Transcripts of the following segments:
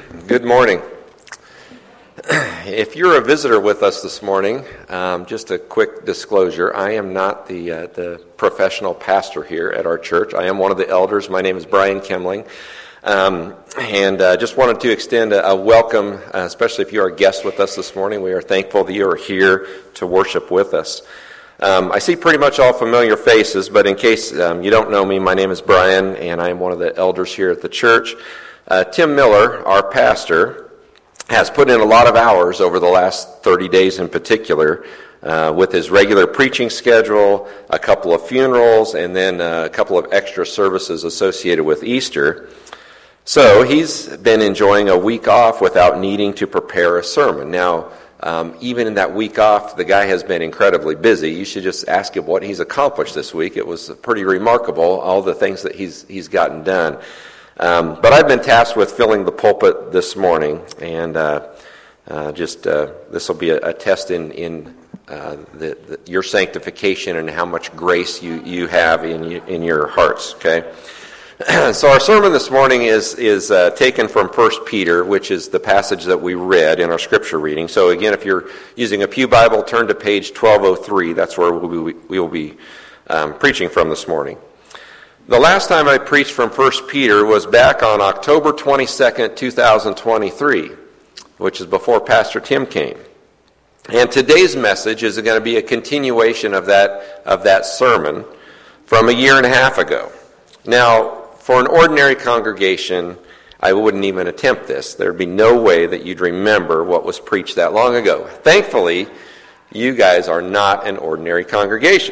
Good morning. If you're a visitor with us this morning, just a quick disclosure, I am not the professional pastor here at our church. I am one of the elders. My name is Brian Kemling, and just wanted to extend a welcome, especially if you are a guest with us this morning. We are thankful that you are here to worship with us. I see pretty much all familiar faces, but in case you don't know me, my name is Brian, and I am one of the elders here at the church. Tim Miller, our pastor, has put in a lot of hours over the last 30 days in particular with his regular preaching schedule, a couple of funerals, and then a couple of extra services associated with Easter. So he's been enjoying a week off without needing to prepare a sermon. Now, even in that week off, the guy has been incredibly busy. You should just ask him what he's accomplished this week. It was pretty remarkable, all the things that he's gotten done. But I've been tasked with filling the pulpit this morning, and this will be a test in your sanctification and how much grace you have in your hearts. Okay, so our sermon this morning is taken from 1 Peter, which is the passage that we read in our scripture reading. So again, if you're using a pew Bible, turn to page 1203. That's where we will be preaching from this morning. The last time I preached from 1 Peter was back on October 22nd, 2023, which is before Pastor Tim came. And today's message is going to be a continuation of that sermon from a year and a half ago. Now, for an ordinary congregation, I wouldn't even attempt this. There'd be no way that you'd remember what was preached that long ago. Thankfully, you guys are not an ordinary congregation.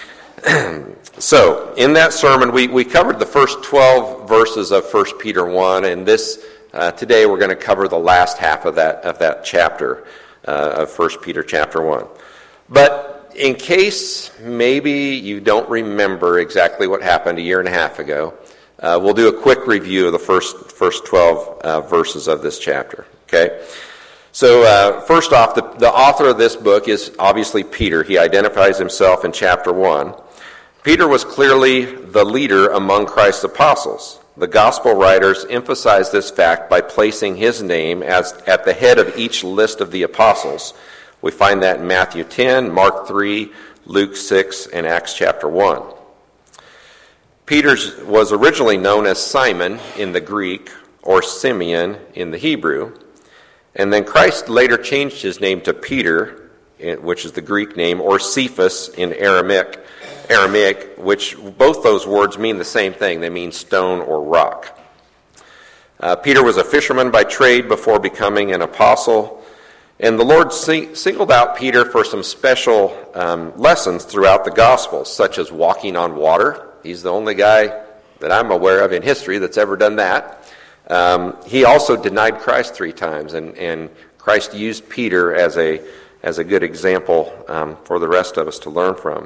So, in that sermon, we covered the first 12 verses of 1 Peter 1, and today we're going to cover the last half of that chapter of 1 Peter chapter 1. But in case maybe you don't remember exactly what happened a year and a half ago, we'll do a quick review of the first 12 verses of this chapter. Okay? So, first off, the author of this book is obviously Peter. He identifies himself in chapter 1. Peter was clearly the leader among Christ's apostles. The gospel writers emphasize this fact by placing his name at the head of each list of the apostles. We find that in Matthew 10, Mark 3, Luke 6, and Acts chapter 1. Peter was originally known as Simon in the Greek, or Simeon in the Hebrew. And then Christ later changed his name to Peter, which is the Greek name, or Cephas in Aramaic, which both those words mean the same thing. They mean stone or rock. Peter was a fisherman by trade before becoming an apostle, and the Lord singled out Peter for some special lessons throughout the Gospels, such as walking on water. He's the only guy that I'm aware of in history that's ever done that. He also denied Christ 3 times, and Christ used Peter as a good example for the rest of us to learn from.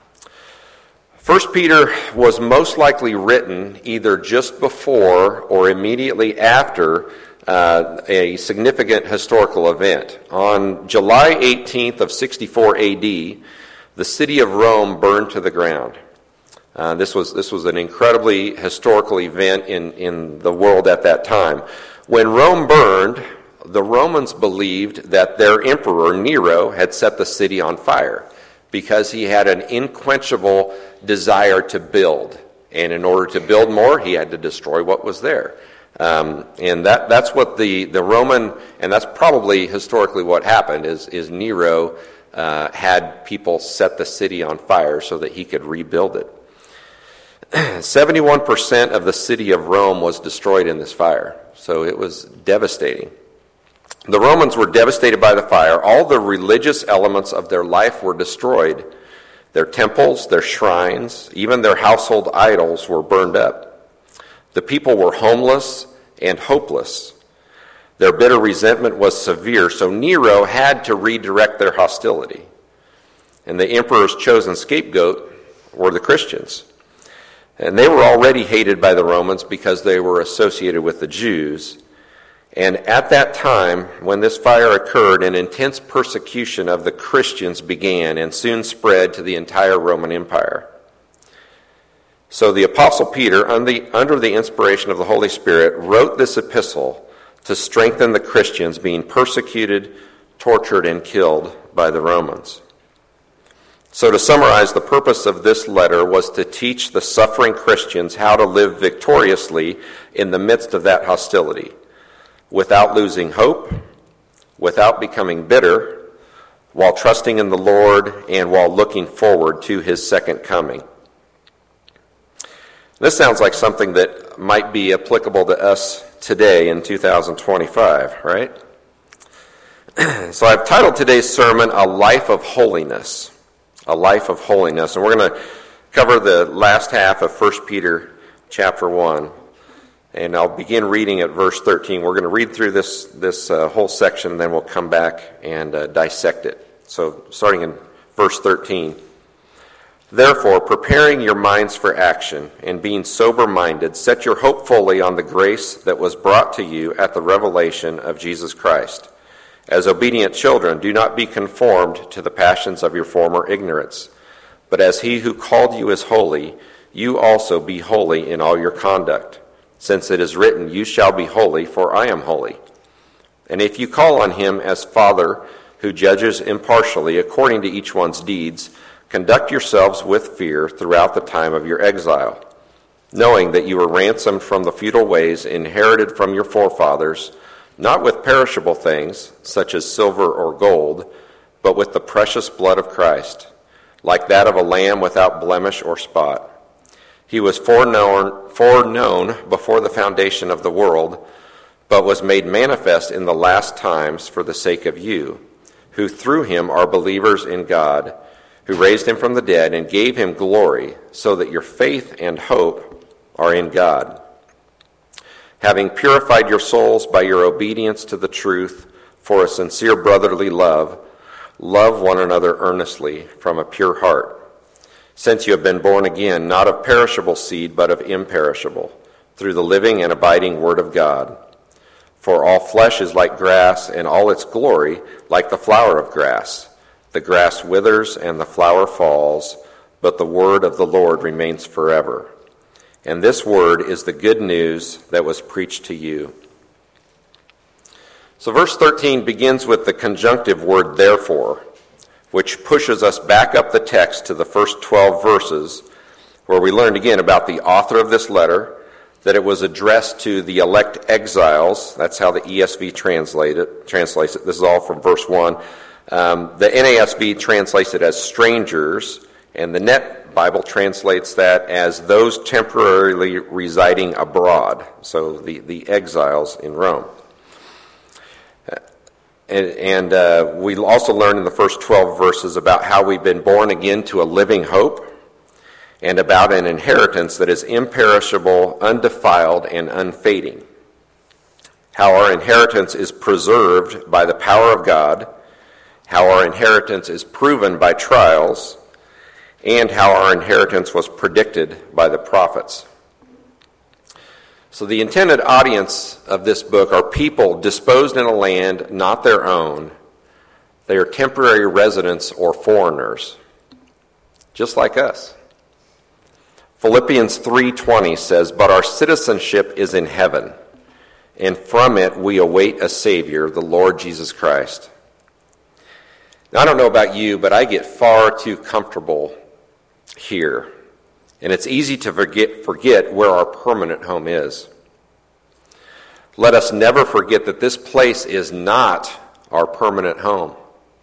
1 Peter was most likely written either just before or immediately after a significant historical event. On July 18th of 64 AD, the city of Rome burned to the ground. This was an incredibly historical event in the world at that time. When Rome burned, the Romans believed that their emperor, Nero, had set the city on fire because he had an unquenchable desire to build. And in order to build more, he had to destroy what was there. And that's what the Roman, and that's probably historically what happened, is Nero had people set the city on fire so that he could rebuild it. 71% of the city of Rome was destroyed in this fire, so it was devastating. The Romans were devastated by the fire. All the religious elements of their life were destroyed. Their temples, their shrines, even their household idols were burned up. The people were homeless and hopeless. Their bitter resentment was severe, so Nero had to redirect their hostility. And the emperor's chosen scapegoat were the Christians. And they were already hated by the Romans because they were associated with the Jews. And at that time, when this fire occurred, an intense persecution of the Christians began and soon spread to the entire Roman Empire. So the Apostle Peter, under the inspiration of the Holy Spirit, wrote this epistle to strengthen the Christians being persecuted, tortured, and killed by the Romans. So to summarize, the purpose of this letter was to teach the suffering Christians how to live victoriously in the midst of that hostility, without losing hope, without becoming bitter, while trusting in the Lord and while looking forward to his second coming. This sounds like something that might be applicable to us today in 2025, right? So I've titled today's sermon, A Life of Holiness. A Life of Holiness. And we're going to cover the last half of 1 Peter chapter 1. And I'll begin reading at verse 13. We're going to read through this whole section, and then we'll come back and dissect it. So starting in verse 13. Therefore, preparing your minds for action and being sober-minded, set your hope fully on the grace that was brought to you at the revelation of Jesus Christ. As obedient children, do not be conformed to the passions of your former ignorance, but as he who called you is holy, you also be holy in all your conduct, since it is written, you shall be holy, for I am holy. And if you call on him as Father, who judges impartially according to each one's deeds, conduct yourselves with fear throughout the time of your exile, knowing that you were ransomed from the futile ways inherited from your forefathers, not with perishable things, such as silver or gold, but with the precious blood of Christ, like that of a lamb without blemish or spot. He was foreknown before the foundation of the world, but was made manifest in the last times for the sake of you, who through him are believers in God, who raised him from the dead and gave him glory, so that your faith and hope are in God. Having purified your souls by your obedience to the truth for a sincere brotherly love, love one another earnestly from a pure heart, since you have been born again, not of perishable seed, but of imperishable, through the living and abiding Word of God. For all flesh is like grass, and all its glory like the flower of grass. The grass withers and the flower falls, but the word of the Lord remains forever. And this word is the good news that was preached to you. So verse 13 begins with the conjunctive word therefore, which pushes us back up the text to the first 12 verses, where we learned again about the author of this letter, that it was addressed to the elect exiles. That's how the ESV translates it. This is all from verse 1. The NASB translates it as strangers, and the Net Bible translates that as those temporarily residing abroad, so the exiles in Rome. And we also learned in the first 12 verses about how we've been born again to a living hope, and about an inheritance that is imperishable, undefiled, and unfading. How our inheritance is preserved by the power of God, how our inheritance is proven by trials, and how our inheritance was predicted by the prophets. So the intended audience of this book are people disposed in a land not their own. They are temporary residents or foreigners, just like us. Philippians 3:20 says, "But our citizenship is in heaven, and from it we await a Savior, the Lord Jesus Christ." Now, I don't know about you, but I get far too comfortable here, and it's easy to forget where our permanent home is. Let us never forget that this place is not our permanent home.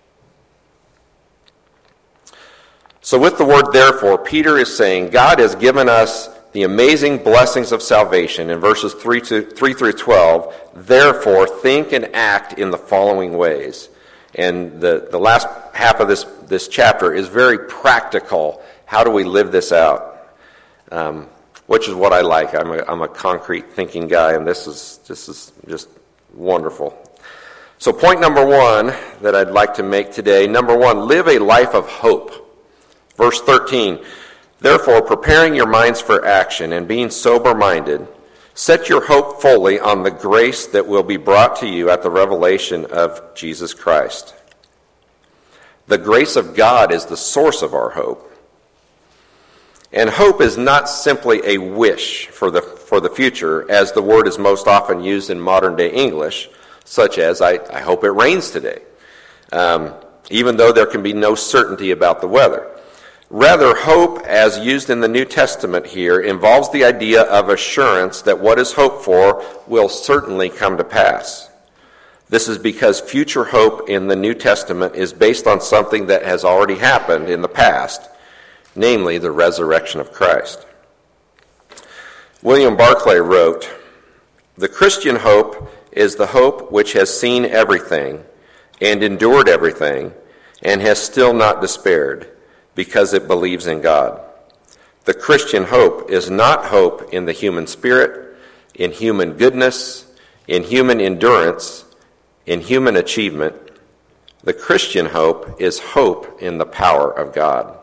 So with the word therefore, Peter is saying God has given us the amazing blessings of salvation in verses 3 through 12. Therefore, think and act in the following ways. And the last half of this chapter is very practical. How do we live this out? Which is what I like. I'm a concrete thinking guy, and this is just wonderful. So point number one that I'd like to make today, number one, live a life of hope. Verse 13, therefore, preparing your minds for action and being sober-minded, set your hope fully on the grace that will be brought to you at the revelation of Jesus Christ. The grace of God is the source of our hope. And hope is not simply a wish for the for the future, as the word is most often used in modern-day English, such as, I hope it rains today, even though there can be no certainty about the weather. Rather, hope, as used in the New Testament here, involves the idea of assurance that what is hoped for will certainly come to pass. This is because future hope in the New Testament is based on something that has already happened in the past, namely the resurrection of Christ. William Barclay wrote, "The Christian hope is the hope which has seen everything and endured everything and has still not despaired, because it believes in God. The Christian hope is not hope in the human spirit, in human goodness, in human endurance, in human achievement. The Christian hope is hope in the power of God."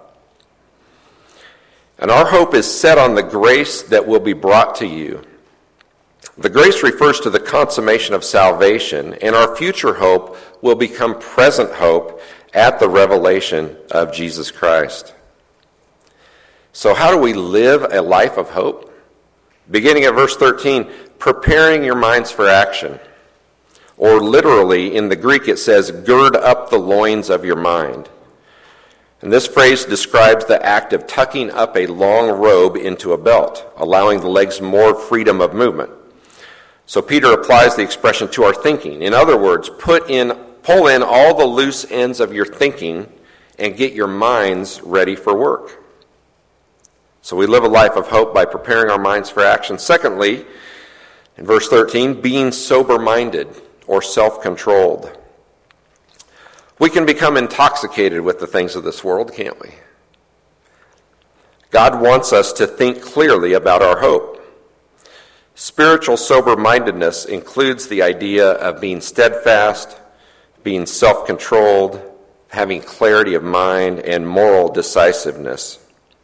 And our hope is set on the grace that will be brought to you. The grace refers to the consummation of salvation, and our future hope will become present hope at the revelation of Jesus Christ. So how do we live a life of hope? Beginning at verse 13, preparing your minds for action. Or literally, in the Greek it says, gird up the loins of your mind. And this phrase describes the act of tucking up a long robe into a belt, allowing the legs more freedom of movement. So Peter applies the expression to our thinking. In other words, pull in all the loose ends of your thinking and get your minds ready for work. So we live a life of hope by preparing our minds for action. Secondly, in verse 13, being sober-minded or self-controlled. We can become intoxicated with the things of this world, can't we? God wants us to think clearly about our hope. Spiritual sober-mindedness includes the idea of being steadfast, being self-controlled, having clarity of mind, and moral decisiveness.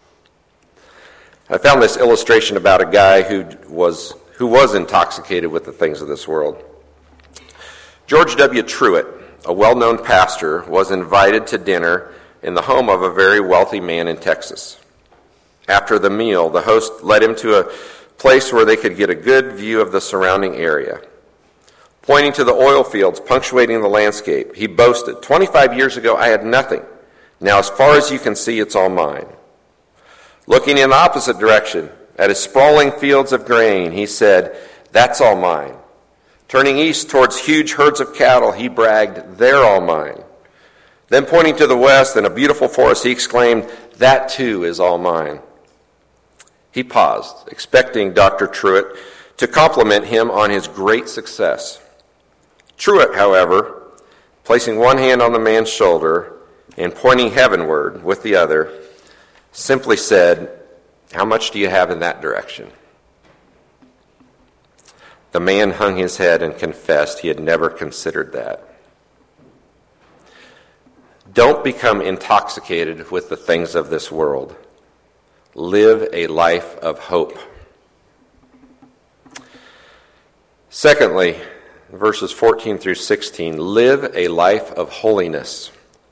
I found this illustration about a guy who was intoxicated with the things of this world. George W. Truett, a well-known pastor, was invited to dinner in the home of a very wealthy man in Texas. After the meal, the host led him to a place where they could get a good view of the surrounding area. Pointing to the oil fields punctuating the landscape, he boasted, 25 years ago, I had nothing. Now, as far as you can see, it's all mine. Looking in the opposite direction, at his sprawling fields of grain, he said, that's all mine. Turning east towards huge herds of cattle, he bragged, they're all mine. Then pointing to the west and a beautiful forest, he exclaimed, that too is all mine. He paused, expecting Dr. Truett to compliment him on his great success. Truett, however, placing one hand on the man's shoulder and pointing heavenward with the other, simply said, how much do you have in that direction? The man hung his head and confessed he had never considered that. Don't become intoxicated with the things of this world. Live a life of hope. Secondly, verses 14 through 16, live a life of holiness.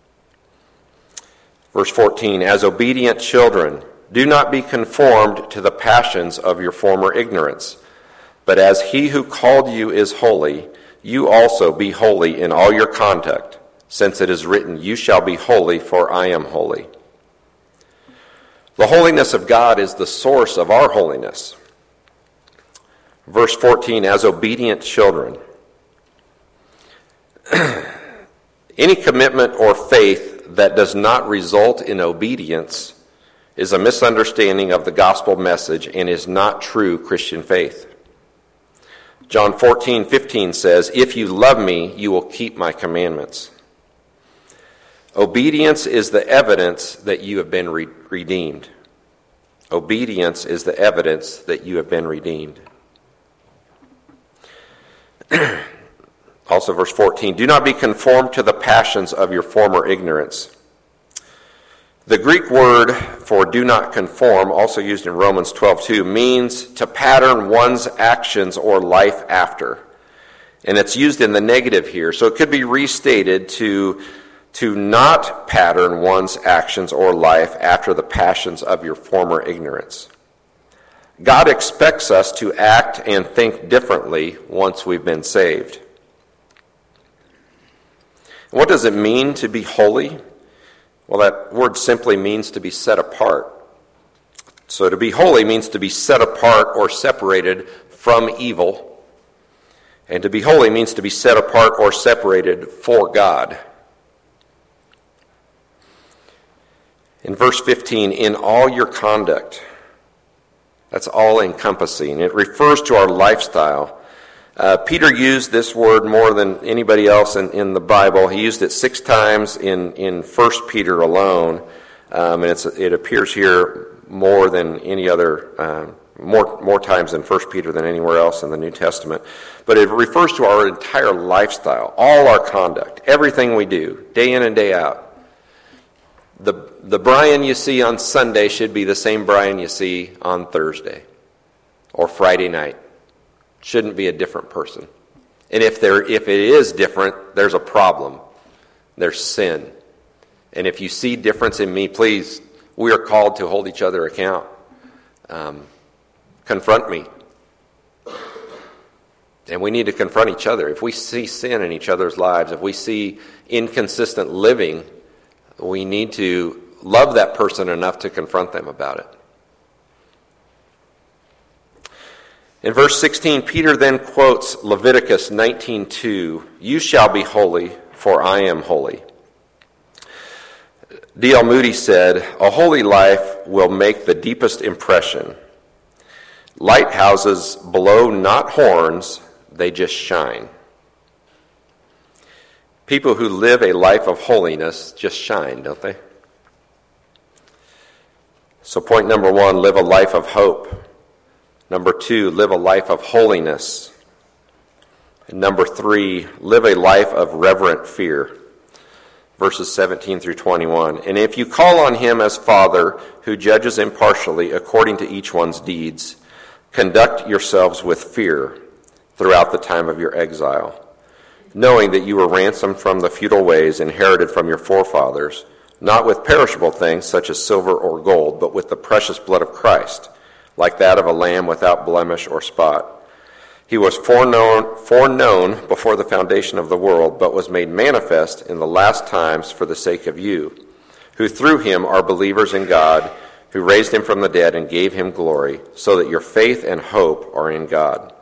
Verse 14, as obedient children, do not be conformed to the passions of your former ignorance, but as he who called you is holy, you also be holy in all your conduct, since it is written, you shall be holy, for I am holy. The holiness of God is the source of our holiness. Verse 14, as obedient children. Any commitment or faith that does not result in obedience is a misunderstanding of the gospel message and is not true Christian faith. John 14:15 says, if you love me, you will keep my commandments. Obedience is the evidence that you have been redeemed. Obedience is the evidence that you have been redeemed. Also, verse 14, do not be conformed to the passions of your former ignorance. The Greek word for do not conform, also used in Romans 12:2, means to pattern one's actions or life after. And it's used in the negative here, so it could be restated to not pattern one's actions or life after the passions of your former ignorance. God expects us to act and think differently once we've been saved. What does it mean to be holy? Well, that word simply means to be set apart. So to be holy means to be set apart or separated from evil. And to be holy means to be set apart or separated for God. In verse 15, in all your conduct, that's all encompassing. It refers to our lifestyle. Peter used this word more than anybody else in the Bible. He used it 6 times in 1 Peter alone, and it appears here more than any other, more times in 1 Peter than anywhere else in the New Testament. But it refers to our entire lifestyle, all our conduct, everything we do, day in and day out. The Brian you see on Sunday should be the same Brian you see on Thursday or Friday night. Shouldn't be a different person. And if it is different, there's a problem. There's sin. And if you see difference in me, please, we are called to hold each other account. Confront me. And we need to confront each other. If we see sin in each other's lives, if we see inconsistent living, we need to love that person enough to confront them about it. In verse 16, Peter then quotes Leviticus 19:2, "You shall be holy, for I am holy." D.L. Moody said, "A holy life will make the deepest impression. Lighthouses blow not horns, they just shine." People who live a life of holiness just shine, don't they? So point number 1, live a life of hope. Number 2, live a life of holiness. And number 3, live a life of reverent fear. Verses 17 through 21. "And if you call on him as Father, who judges impartially according to each one's deeds, conduct yourselves with fear throughout the time of your exile, knowing that you were ransomed from the futile ways inherited from your forefathers, not with perishable things such as silver or gold, but with the precious blood of Christ, like that of a lamb without blemish or spot. He was foreknown before the foundation of the world, but was made manifest in the last times for the sake of you, who through him are believers in God, who raised him from the dead and gave him glory, so that your faith and hope are in God."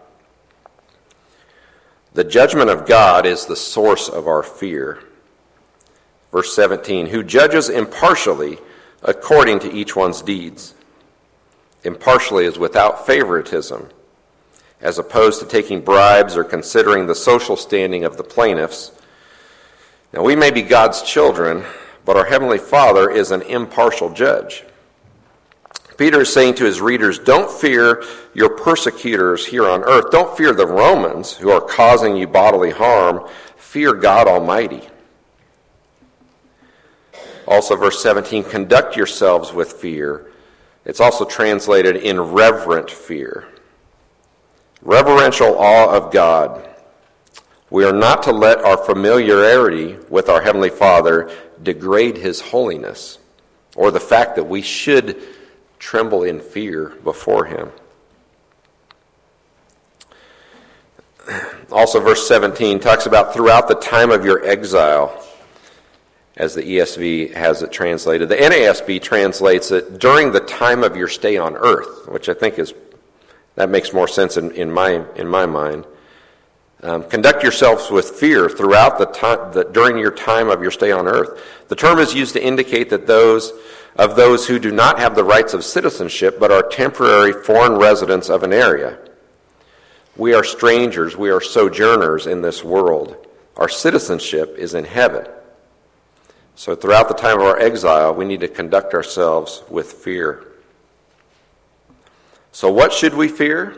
The judgment of God is the source of our fear. Verse 17, "Who judges impartially according to each one's deeds." Impartially is without favoritism, as opposed to taking bribes or considering the social standing of the plaintiffs. Now, we may be God's children, but our Heavenly Father is an impartial judge. Peter is saying to his readers, don't fear your persecutors here on earth. Don't fear the Romans who are causing you bodily harm. Fear God Almighty. Also, verse 17, "Conduct yourselves with fear." It's also translated in reverent fear. Reverential awe of God. We are not to let our familiarity with our Heavenly Father degrade his holiness, or the fact that we should tremble in fear before him. Also, verse 17 talks about throughout the time of your exile, as the ESV has it translated. The NASB translates it during the time of your stay on earth, which I think that makes more sense in my mind. Conduct yourselves with fear throughout during your time of your stay on earth. The term is used to indicate that those who do not have the rights of citizenship but are temporary foreign residents of an area. We are strangers, we are sojourners in this world. Our citizenship is in heaven. So throughout the time of our exile, we need to conduct ourselves with fear. So what should we fear?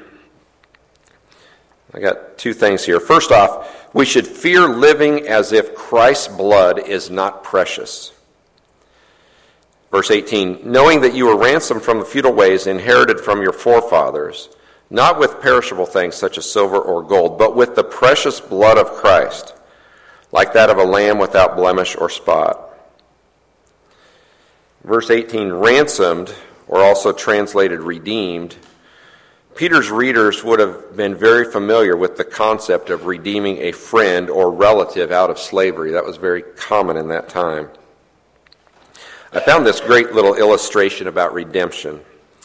I got 2 things here. First off, we should fear living as if Christ's blood is not precious. Verse 18, "Knowing that you were ransomed from the futile ways inherited from your forefathers, not with perishable things such as silver or gold, but with the precious blood of Christ, like that of a lamb without blemish or spot." Verse 18, ransomed, or also translated redeemed, Peter's readers would have been very familiar with the concept of redeeming a friend or relative out of slavery. That was very common in that time. I found this great little illustration about redemption.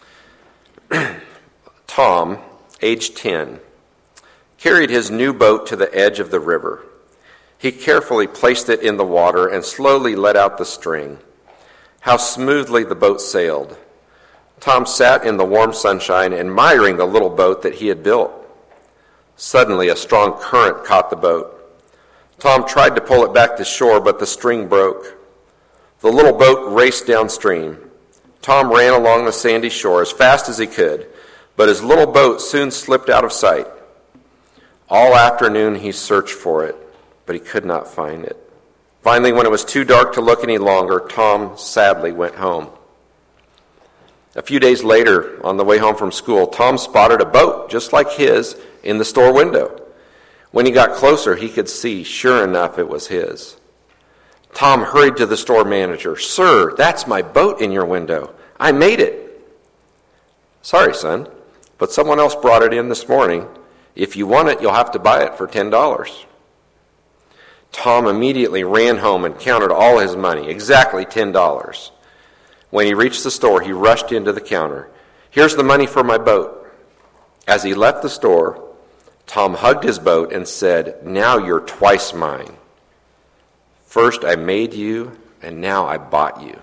Tom, age 10, carried his new boat to the edge of the river. He carefully placed it in the water and slowly let out the string. How smoothly the boat sailed. Tom sat in the warm sunshine, admiring the little boat that he had built. Suddenly, a strong current caught the boat. Tom tried to pull it back to shore, but the string broke. The little boat raced downstream. Tom ran along the sandy shore as fast as he could, but his little boat soon slipped out of sight. All afternoon he searched for it, but he could not find it. Finally, when it was too dark to look any longer, Tom sadly went home. A few days later, on the way home from school, Tom spotted a boat just like his in the store window. When he got closer, he could see, sure enough, it was his. Tom hurried to the store manager. "Sir, that's my boat in your window. I made it." "Sorry, son, but someone else brought it in this morning. If you want it, you'll have to buy it for $10. Tom immediately ran home and counted all his money, exactly $10. When he reached the store, he rushed into the counter. "Here's the money for my boat." As he left the store, Tom hugged his boat and said, "Now you're twice mine. First I made you, and now I bought you."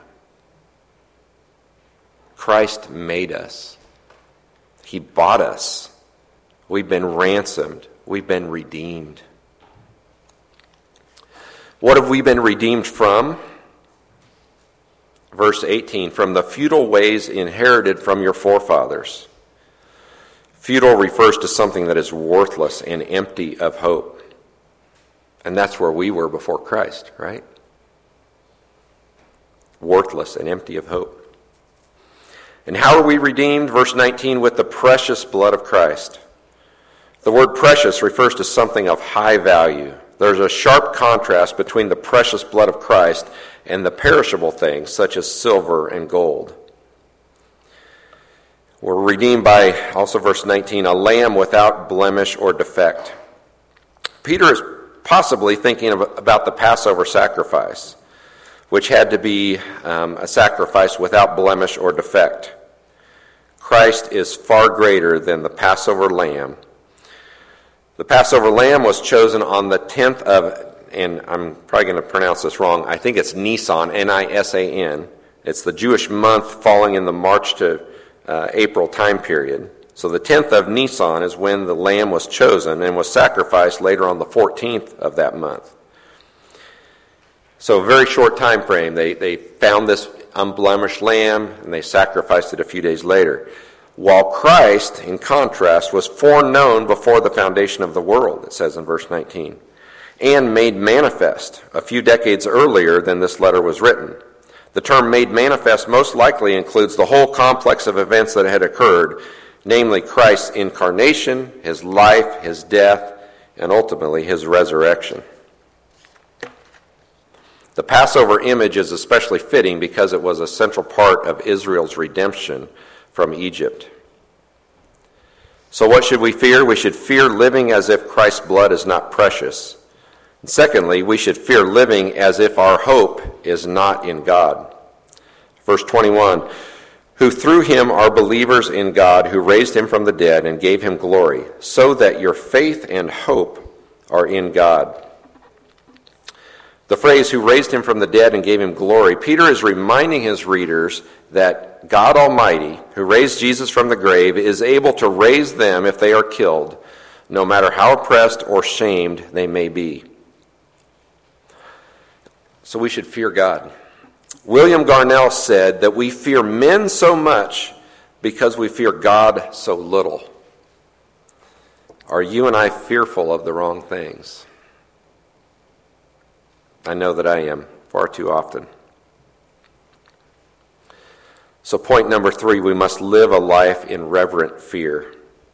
Christ made us. He bought us. We've been ransomed. We've been redeemed. What have we been redeemed from? Verse 18, "From the futile ways inherited from your forefathers." Futile refers to something that is worthless and empty of hope. And that's where we were before Christ, right? Worthless and empty of hope. And how are we redeemed? Verse 19, "With the precious blood of Christ." The word precious refers to something of high value. There's a sharp contrast between the precious blood of Christ and the perishable things, such as silver and gold. We're redeemed by, also verse 19, "a lamb without blemish or defect." Peter is possibly thinking about the Passover sacrifice, which had to be a sacrifice without blemish or defect. Christ is far greater than the Passover lamb. The Passover lamb was chosen on the 10th of, and I'm probably going to pronounce this wrong, I think it's Nisan, Nisan. It's the Jewish month falling in the March to April time period. So the 10th of Nisan is when the lamb was chosen and was sacrificed later on the 14th of that month. So a very short time frame. They found this unblemished lamb and they sacrificed it a few days later. While Christ, in contrast, was foreknown before the foundation of the world, it says in verse 19, and made manifest a few decades earlier than this letter was written. The term made manifest most likely includes the whole complex of events that had occurred, namely Christ's incarnation, his life, his death, and ultimately his resurrection. The Passover image is especially fitting because it was a central part of Israel's redemption from Egypt. So what should we fear? We should fear living as if Christ's blood is not precious. And secondly, we should fear living as if our hope is not in God. Verse 21, "Who through him are believers in God, who raised him from the dead and gave him glory, so that your faith and hope are in God." The phrase, "who raised him from the dead and gave him glory," Peter is reminding his readers that God Almighty, who raised Jesus from the grave, is able to raise them if they are killed, no matter how oppressed or shamed they may be. So we should fear God. William Garnell said that we fear men so much because we fear God so little. Are you and I fearful of the wrong things? I know that I am far too often. So point number 3, we must live a life in reverent fear.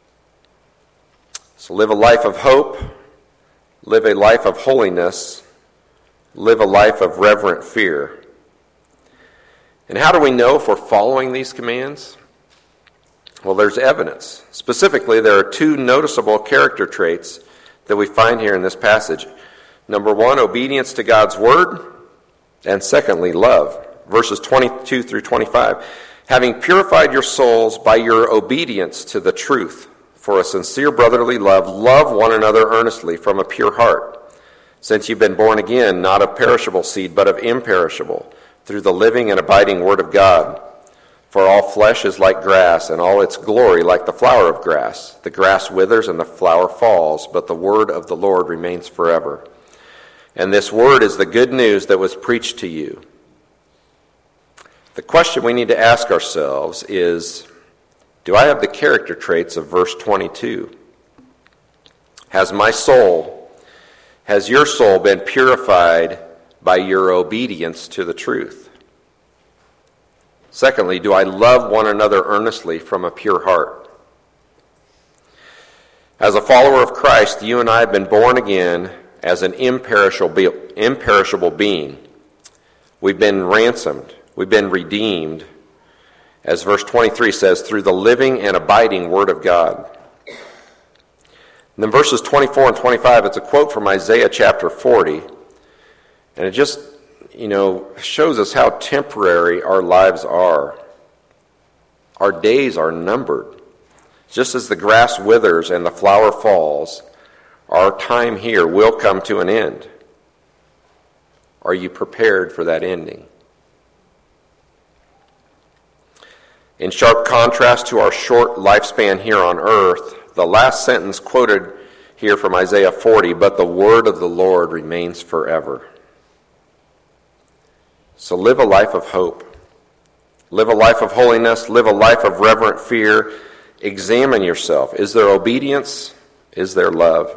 So live a life of hope, live a life of holiness, live a life of reverent fear. And how do we know if we're following these commands? Well, there's evidence. Specifically, there are two noticeable character traits that we find here in this passage. Number one, obedience to God's word, and secondly, love. Verses 22 through 25. Having purified your souls by your obedience to the truth, for a sincere brotherly love, love one another earnestly from a pure heart, since you've been born again, not of perishable seed, but of imperishable, through the living and abiding word of God. For all flesh is like grass, and all its glory like the flower of grass. The grass withers and the flower falls, but the word of the Lord remains forever. And this word is the good news that was preached to you. The question we need to ask ourselves is, do I have the character traits of verse 22? Has your soul been purified by your obedience to the truth? Secondly, do I love one another earnestly from a pure heart? As a follower of Christ, you and I have been born again as an imperishable being. We've been ransomed. We've been redeemed, as verse 23 says, through the living and abiding Word of God. And then verses 24 and 25, it's a quote from Isaiah chapter 40, and it just, shows us how temporary our lives are. Our days are numbered. Just as the grass withers and the flower falls, our time here will come to an end. Are you prepared for that ending? In sharp contrast to our short lifespan here on earth, the last sentence quoted here from Isaiah 40, but the word of the Lord remains forever. So live a life of hope. Live a life of holiness. Live a life of reverent fear. Examine yourself. Is there obedience? Is there love?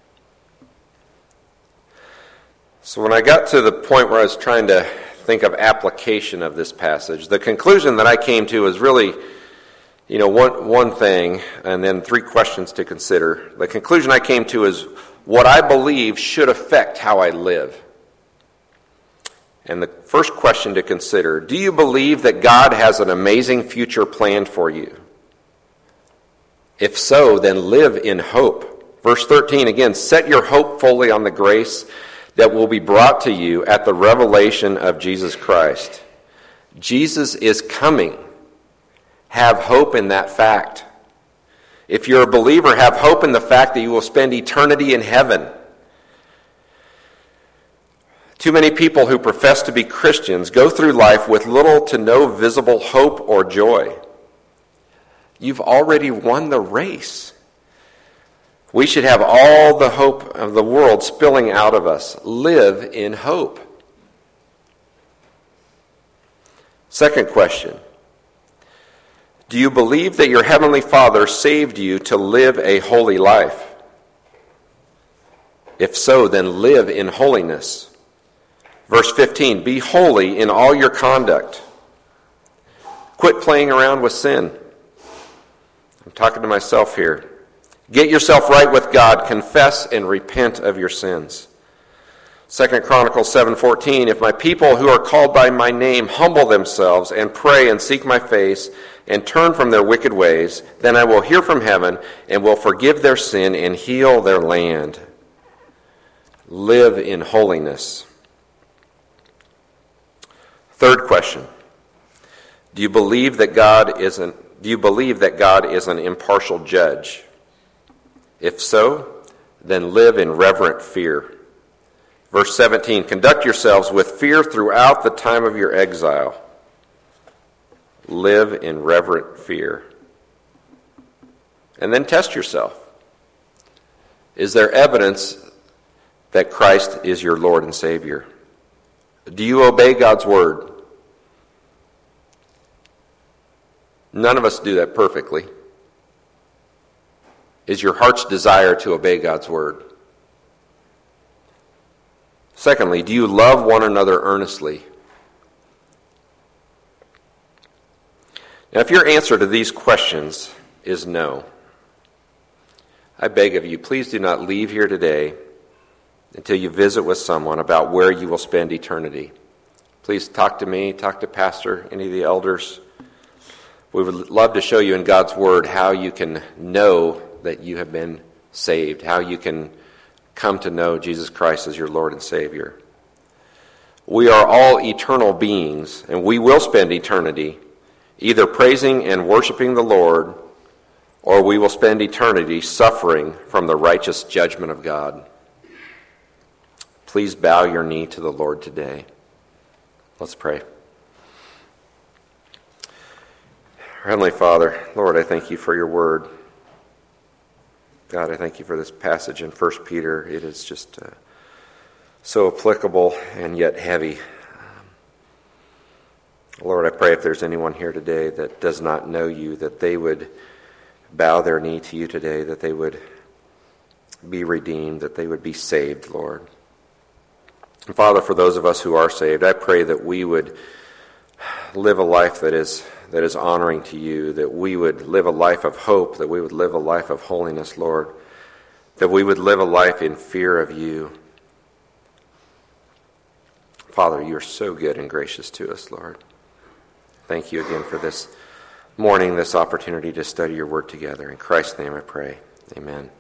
So when I got to the point where I was trying to think of application of this passage, the conclusion that I came to is really, one thing, and then three questions to consider. The conclusion I came to is what I believe should affect how I live. And the first question to consider, do you believe that God has an amazing future planned for you? If so, then live in hope. Verse 13 again, set your hope fully on the grace that will be brought to you at the revelation of Jesus Christ. Jesus is coming. Have hope in that fact. If you're a believer, have hope in the fact that you will spend eternity in heaven. Too many people who profess to be Christians go through life with little to no visible hope or joy. You've already won the race. We should have all the hope of the world spilling out of us. Live in hope. Second question. Do you believe that your Heavenly Father saved you to live a holy life? If so, then live in holiness. Verse 15, be holy in all your conduct. Quit playing around with sin. I'm talking to myself here. Get yourself right with God. Confess and repent of your sins. 2 Chronicles 7:14, if my people who are called by my name humble themselves and pray and seek my face and turn from their wicked ways, then I will hear from heaven and will forgive their sin and heal their land. Live in holiness. Third question. Do you believe that God is an impartial judge? If so, then live in reverent fear. Verse 17, conduct yourselves with fear throughout the time of your exile. Live in reverent fear. And then test yourself. Is there evidence that Christ is your Lord and Savior? Do you obey God's word? None of us do that perfectly. Is your heart's desire to obey God's word? Secondly, do you love one another earnestly? Now, if your answer to these questions is no, I beg of you, please do not leave here today until you visit with someone about where you will spend eternity. Please talk to me, talk to Pastor, any of the elders. We would love to show you in God's Word how you can know that you have been saved, how you can come to know Jesus Christ as your Lord and Savior. We are all eternal beings, and we will spend eternity either praising and worshiping the Lord, or we will spend eternity suffering from the righteous judgment of God. Please bow your knee to the Lord today. Let's pray. Heavenly Father, Lord, I thank you for your word. God, I thank you for this passage in 1 Peter. It is just so applicable and yet heavy. Lord, I pray if there's anyone here today that does not know you, that they would bow their knee to you today, that they would be redeemed, that they would be saved, Lord. And Father, for those of us who are saved, I pray that we would live a life that is honoring to you, that we would live a life of hope, that we would live a life of holiness, Lord, that we would live a life in fear of you. Father, you are so good and gracious to us, Lord. Thank you again for this morning, this opportunity to study your word together. In Christ's name I pray. Amen.